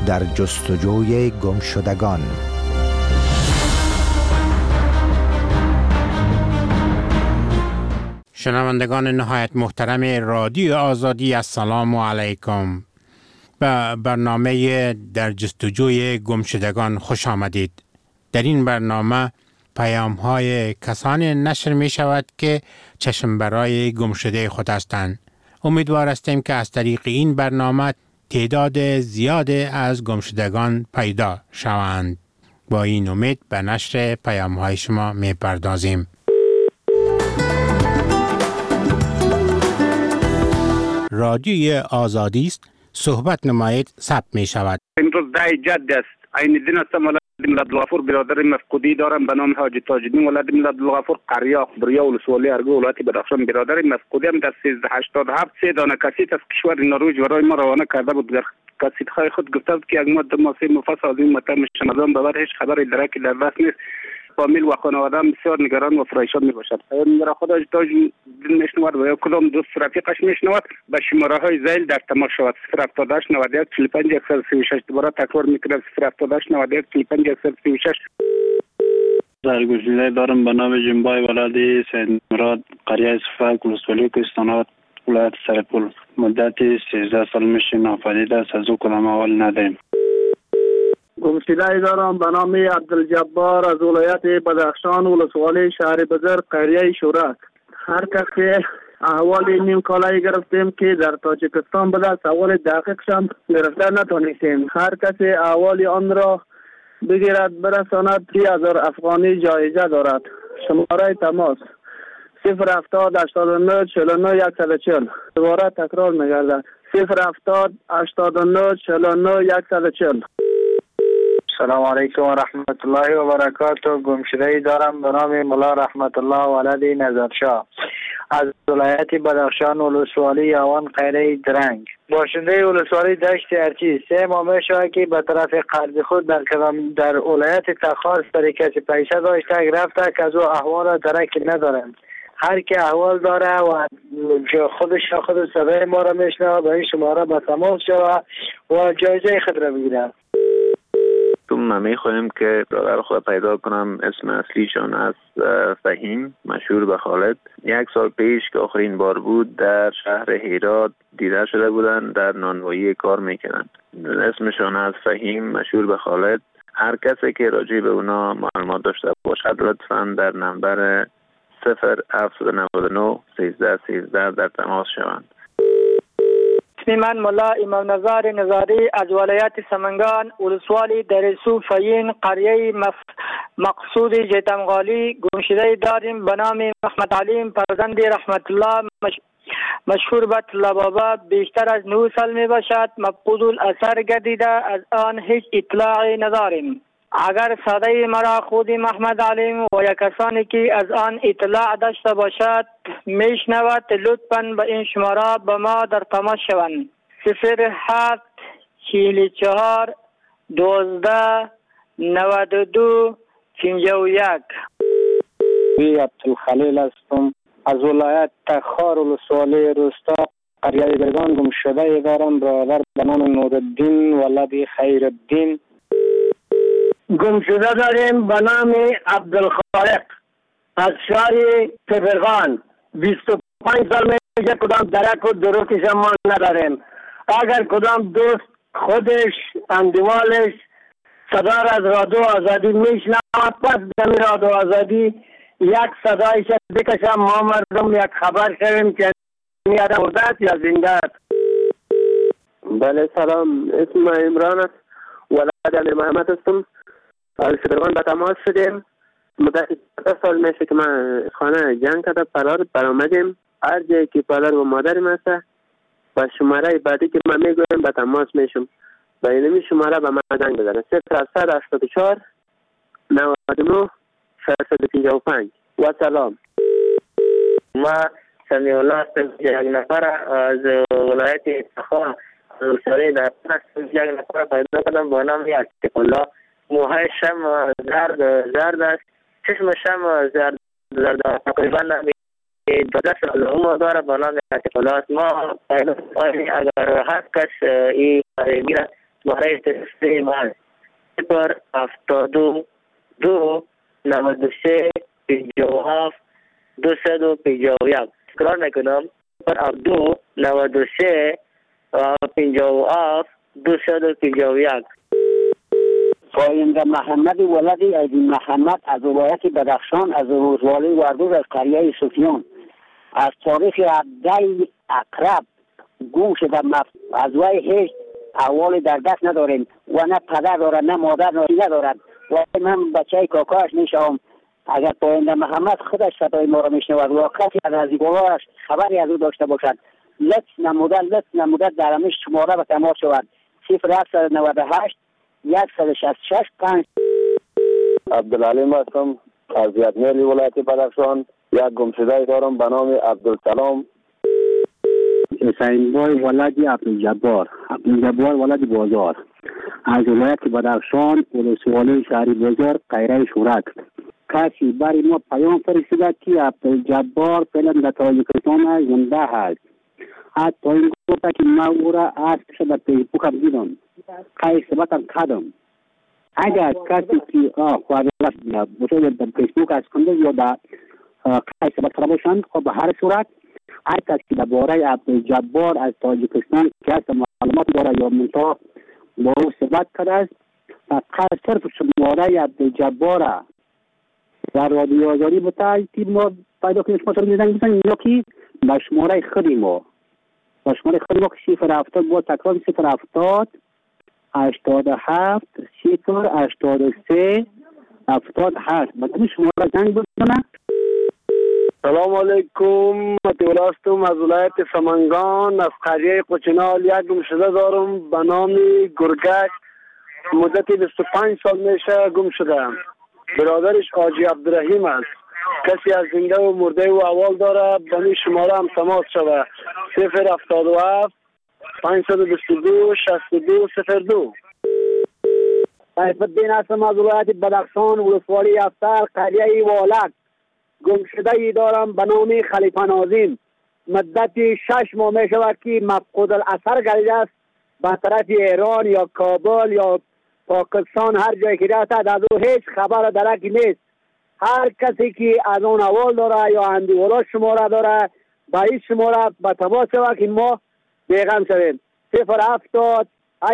در جستجوی گمشدگان. شنوندگان نهایت محترم رادیو آزادی، السلام علیکم. به برنامه در جستجوی گمشدگان خوش آمدید. در این برنامه پیام‌های کسانی نشر می شود که چشم برای گمشده خود هستند. امیدوار هستیم که از طریق این برنامه تعداد زیاد از گمشدگان پیدا شوند. با این امید به نشر پیام‌های شما می پردازیم. رادیوی آزادی است. صحبت نمایید ثبت می شود. امروز 10 جد است. عین دین هستم. ولد عبدالغفور برادر مفقودی دارم به نام حاجی تاج الدین ولد عبدالغفور قریه اخبریا ولسوالی ارگو ولایت بدخشان. برادر مفقودی هم در 1387 3 دانه کاسیت از کشور نروژ برای ما روانه کرده بود. در کاسیت های خود گفته بود که یک ماده ماسه مفصل از این مطلب شنوام ببر هیچ خبری درکی در دست نیست. فامیل و خانواده بسیار نگران و پریشان میباشد. میگه خدا تاج میشنود و یا کدام دوست رفیقش میشنود به شماره های زیل در تماس شود. 078 91 45 136. دوباره تکرار میکنم 078 91 45 136. سرگزیده دارم به نام جنبای ولادی سید مراد قریه صفک ولسوالی کوهستانات ولایت سرپل. مدت 13 سال میشه ناپدید است. از او کدام احوال نداریم. گمشده دارم به نام عبدالجبار از ولایت بدخشان ولسوالی شهر بزرگ قریه شورک. هر کس که احوال نیم کالایی گرفتیم که در تاجیکستان بوده سوال دقیقشان گرفته نتونستیم. هر کسی احوال آن را بگیرد برساند 30,000 افغانی جایزه دارد. شماره تماس 070 89 49 140. دوباره تکرار میگردد 070 89 49 140. سلام علیکم و رحمت الله و برکاته. گمشده دارم به نام مولا رحمت الله ولدی نظرشاه از ولایت بدخشان ولسوالی یوان قریه درنگ. باشنده ولسوالی دشت ارچی 3 ماه شده که به طرف قلب خود در ولایت تخار سر کسی پیشه داشته رفته که از او احوال درکی ندارند. هر که احوال داره و خودش صدای ما را میشنه به این شماره به تماس شود و جایزه خود را بگیره. ما میخواهیم که برادر خود پیدا کنم. اسم اصلیشان از فهیم مشهور به خالد. 1 سال پیش که آخرین بار بود در شهر هرات دیده شده بودند. در نانوایی کار میکنند. اسمشان از فهیم مشهور به خالد. هر کسی که راجع به اونا معلومات داشته باشد لطفاً در نمبر 0799 13 13 در تماس شوند. من مولا امام نظار نظاری از ولایت سمنگان ولسوالی درسو فین قریه مقصود جیتمغالی گمشده داریم به نام محمد علیم فرزند رحمت الله مشهور به طلبابا. بیشتر از 9 سال می باشد. مفقود الاثر گردیده. از آن هیچ اطلاعی نداریم. اگر صدای مرا خود محمد علیم و یا کسانی که از آن اطلاع داشته باشد میشنود لطفاً به این شماره به ما در تماس شوند. 07 44 12 92 51. عبدالخلیل هستم از ولایت تخار ولسوالی روستا قریه گرگان. گمشده دارم برادر به نام نورالدین ولدی خیرالدین. گمشده داریم به نام عبدالخالق از شهر تبرغان. 25 سال میشه کدام درک و دروکش ما نداریم. اگر کدام دوست خودش اندوالش صدا از رادیو آزادی میشنه پس دمی رادیو آزادی یک صدایش بکشم ما مردم یک خبر شویم که میاد مردد یا زنده است. بله سلام، اسم عمران است. ولد علی محمد هستم. از شبرغان به تماس شدیم. مدت 10 سال میشه که من خانه جنگ کرده پدر برآمدیم. هر جایی که پدر و مادرم هسته با شماره بعدی که من میگویم به تماس میشم. با اینمی شماره به من زنگ بزنه 084 99 655. و سلام. ما سمیع الله هستم. یک نفر از ولایت تخار ولسوالی در هستم. یک نفر پیدا کردم با نام عتیق الله. موهایش هم زرد است. چشمش هم زرد تقریبا 12 سال عمر داره با نام عتیق الله است. ما اگر هر کس این میره برای تلفن من 072 93 57 251. تکرار میکنم 072 93 57 251. پاینده محمد ولد عیدین محمد از ولایت بدخشان از روزوالی وردوز از قریه سفیان از تاریخ 17 اقرب گم شده. از وی هیچ احوالی در دست نداریم و نه پدر دارد نه مادر ندارد و من بچه کاکاش میشم. اگر پاینده محمد خودش صدای ما را میشنود و کسی از نزدیکانش خبری از او داشته باشد لطف نموده در همیش شماره به تماس شود 0798 166 5. عبدالعلیم هستم از یادمیلی ولایت بدخشان. یک گمشده دارم به نام عبدالسلام. حسین بای ولد عبدالجبار ولد بازار از ولایت بدخشان ولسوالی شهری بازار قریه شورک. کسی برای ما پیام فرستاده که عبدالجبار فعلا در تاجیکستان زنده هست. حتی این گفته که من او را عکسش در فیسبوک هم دیدم قیس ثبتم کردم. اگر کسی که خواهد در فیسبوک از کنده یا در قیس ثبت کرده باشند خب به هر صورت هر کسی که درباره عبدالجبار از تاجیکستان که هست معلومات داره یا منطقه با او ثبت کرده است فقط صرف شماره عبدالجبار در رادیو آزادی بتای که ما پیدا کنیم شما سر زنگ بزنیم یا که به شماره خودی ما که 070 با تکرار 070 87 083 78 بکنی شماره زنگ بزنم. سلام علیکم. مطیولا هستم از ولایت سمنگان از قریه قچنال. یک گمشده دارم به نام گرگک مدت 25 سال میشه گم شده. برادرش حاجی عبدالرحیم است. کسی از زنده و مرده و احوال داره به این شماره هم تماس شود 077 522 62 02. سیف الدین هستم از ولایت بدخشان ولسوالی افتر قریه والک. گمشده ای دارم به نام خلیفه ناظم. مدت 6 ماه می شود که مفقود الاثر گردیده است به طرف ایران یا کابل یا پاکستان هر جایی که رفته از او هیچ خبر درکی نیست. هر کسی که از اون اول داره یا اندیولا شماره داره به این شماره به تماس شود که ما بیغم شویم 070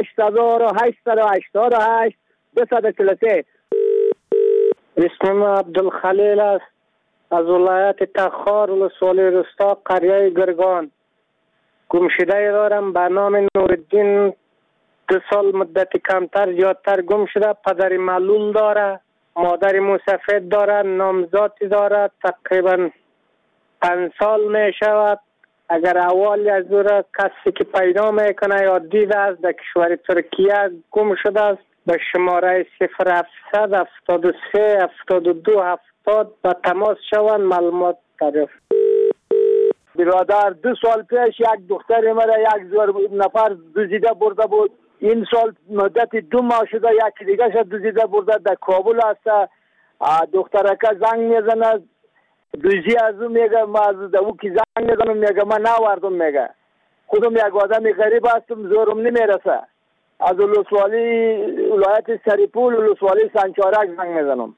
8888 243. اسمم عبدالخلیل است از ولایت تخار ولسوالی رستا قریه گرگان. گمشده دارم به نام نورالدین 2 سال مدت کمتر زیادتر گم شده. پدر معلول داره مادر مسافد داره نامزادی داره تقریبا 5 سال می شود. اگر اول از او را کسی که پیدا میکنه یا دیده است در کشور ترکیه گم شده است به شماره 0700 73 72 70 به تماس شوند معلومات دریافت. برادر 2 سال پیش یک دختر مرا 1 نفر دزدیده برده بود. این سال مدت 2 ماه شده یک دیگه شد دزدیده برده در کابل است. دخترکه زنگ میزنه دوزی از اون میگه ما از او که زنگ میزنم میگه من نوردم میگه خودم یک آدم غریب هستم زورم نمیرسه. از ولسوالی ولایت سریپول ولسوالی سنچارک زنگ میزنم.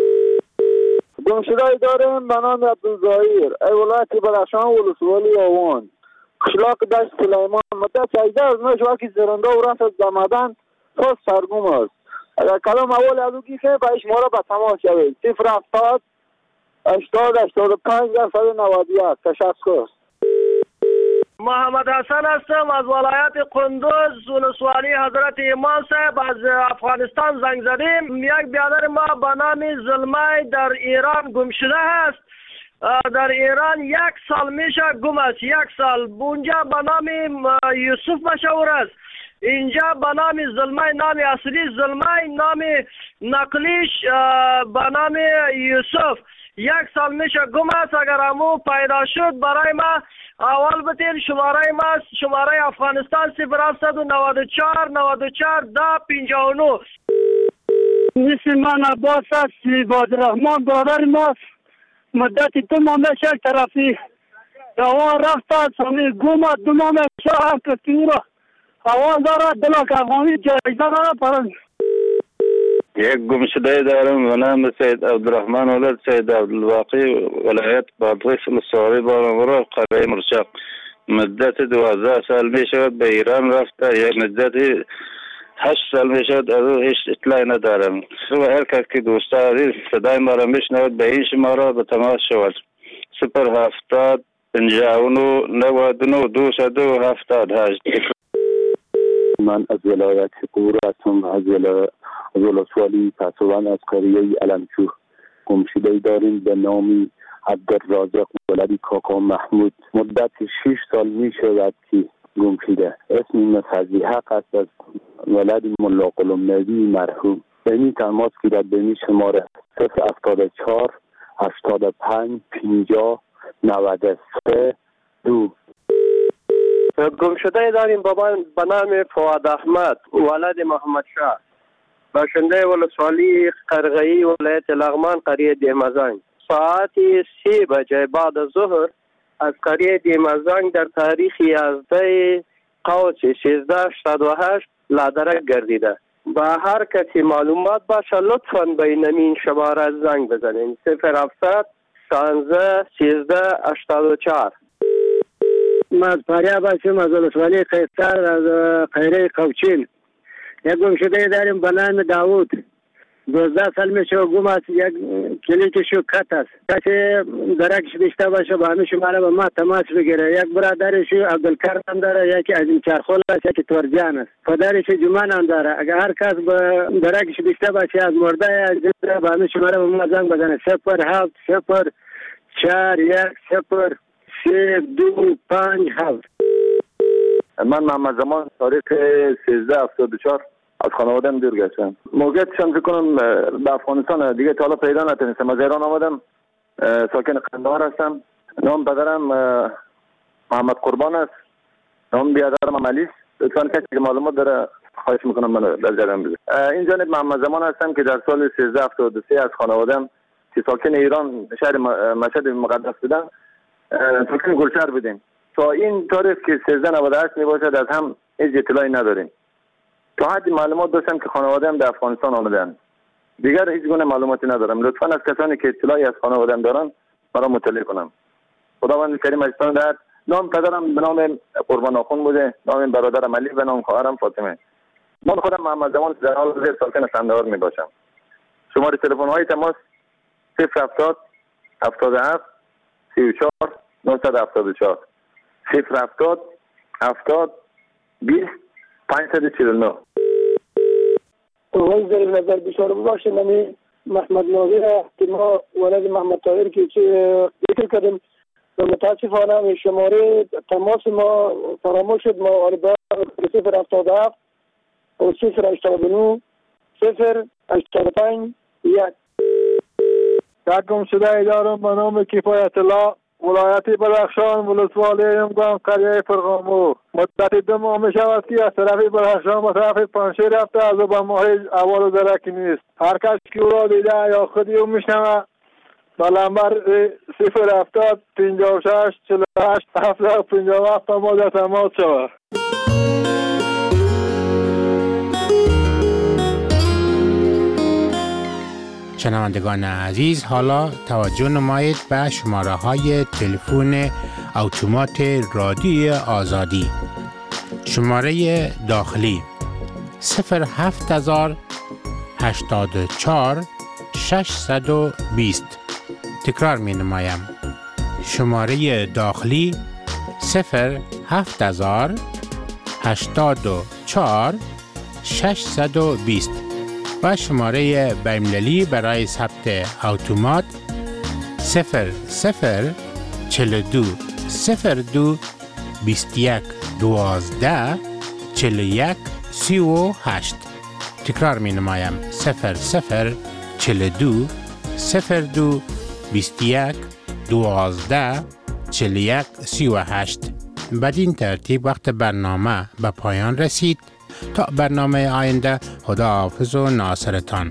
گمشده داریم به نام عبدالظاهر ای ولایت بدخشان ولسوالی آوان قشلاق دشت سلیمان. مدت 18 از نو شوه که زرنده و رفت زمدن پس سرگم است. اگر کلام اول از او کیسه به شماره به تماس شوید 070 80 85 191. تشکر. محمد حسن هستم از ولایت قندوز ولسوالی حضرت امام صاحب از افغانستان زنگ زدیم. یک برادر ما به نام زلمه در ایران گم شده است. در ایران 1 سال میشه گم است. 1 سال اونجا به نام یوسف مشهور است. اینجا به نام زلمه نام اصلی زلمه نام نقلیش به نام یوسف 1 سال میشه گم است. اگر همو پیدا شد برای ما اول بتین شماره ما شماره افغانستان 0794 94 10 59. اسم من عباس است. عبادالرحمن برادر ماست. مدت 2 ماه میشه طرفی دوان رفت سامی گم 2 ماه میشه که او را آواز داره دلاک افغانی جایزه داره پرند. یک گمشده دارم به نام سید عبدالرحمن ولد سید عبدالواقی ولایت بادغیس الصواری بارامورا قریه مرشق. مدت 12 سال می شود به ایران رفته. یک مدت 8 سال می شود از او هیچ اطلاعی ندارم. هر کس که دوست دارید صدای ما را میشنود به این شماره به تماس شود. 070 59 99 278. من از ولایت قور هستم، از ولسوالی پسوان از قریه علمچوه. گمشده داریم به نام عبدالرازق ولد کاکا محمود. مدت 6 سال می شود که گمشده. اسم این فضلی حق است از ولد ملا قلم نبی مرحوم. به می تماس گیرد به می شماره 074 85 50 93 2. گمشده داریم به نام فواد احمد ولد محمد شاه، باشنده ولسوالی قرغه‌ای ولایت لغمان قریه دیمزنگ. ساعت 3 بجه بعد از ظهر از قریه دیمزنگ در تاریخ 11 قوس 1388 لادرک گردیده. با هر کسی معلومات باشه لطفاً بین این شماره زنگ بزنین. 0700 16 13 84. من از فاریاب هستم، از ولسوالی قیصر از قیره قوچین. یک گمشده داریم به نام داوود. 12 سال میشه گم است. یک کلیکشو کت است. کسی درکش داشته باشه با همه شماره به ما تماس بگیره. یک برادرشو عبدالکرم داره، یکی عظیم چرخول است، یکی تورجان است. پدرش جمان هم داره. اگر هر کس به درکش داشته باشه از مرده عزیز با همه شماره به ما زنگ بزنه. 07 0 4 1 0 3 2 5 7. من محمد زمان تاریخ 1374 از خانوادم دور گشتم. موقعیتشم فکر کنم به افغانستان دیگه تا حالا پیدا نتونستم. از ایران آمدم، ساکن قندهار هستم. نام پدرم محمد قربان است، نام بیادرم علی است. لطفاً کسی که معلومات داره خواهش میکنم منو در جریان بذاره. این جانب محمد زمان هستم که در سال 1373 از خانوادم که ساکن ایران شهر مشهد مقدس بودن ساکن گلشهر بودیم. تا این تاریخ که 1398 میباشد از هم هیچ اطلاعی نداریم. تا حدی معلومات داشتم که خانواده‌ام در افغانستان آمدن. دیگر هیچ گونه معلوماتی ندارم. لطفاً از کسانی که اطلاعی از خانواده‌ام دارن مرا مطلع کنم. خداوند کریم اجتان دهد. نام پدرم به نام قربان آخون بوده، نام برادرم علی، به نام خواهرم فاطمه. من خودم محمد زمان در حال حاضر ساکن قندهار میباشم. شماره تلفن های تماس 070 77 34 974 070 70 20 549. اول در نظر بشار باشه من محمد ناظر که ما ولد محمد طاهر که ذکر کردیم و متاسفانه شماره تماس ما فراموش شد. ما آربا 077 و 089 085 1. یک گمشده دارم به نام کفایت الله ولایت بدخشان ولسوالی امگان قریه فرغامو. مدت 2 ماه می شود که از طرف بدخشان به طرف پنشیر رفته از به ماه اول و درکی نیست. هر کس که او را دیده یا خودی او میشنوه به نمبر 070 56 48 757 ما در تماس شود. شنوندگان عزیز، حالا توجه نمایید به شماره های تلفن اتومات رادیوی آزادی. شماره داخلی 07000 84 620. تکرار می نمایم. شماره داخلی 07000 84 620 و شماره بین‌المللی برای ثبت اتومات 0042 02 21 12 41 38. تکرار می نمایم. 0042 02 21 12 41 38. بدین ترتیب وقت برنامه به پایان رسید. تا برنامه آینده، خداحافظ و ناصرتان.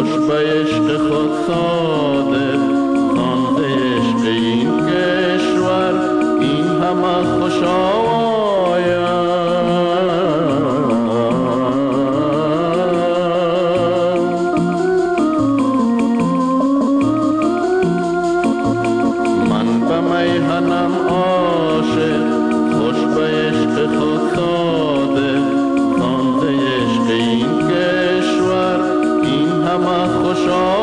خوش به عشق خود صادق خوانده عشق این کشور این همه خوش آواید. من به میهنم عاشق خوش به عشق خود صادق خوانده عشق این کشور این همه خوش آواید.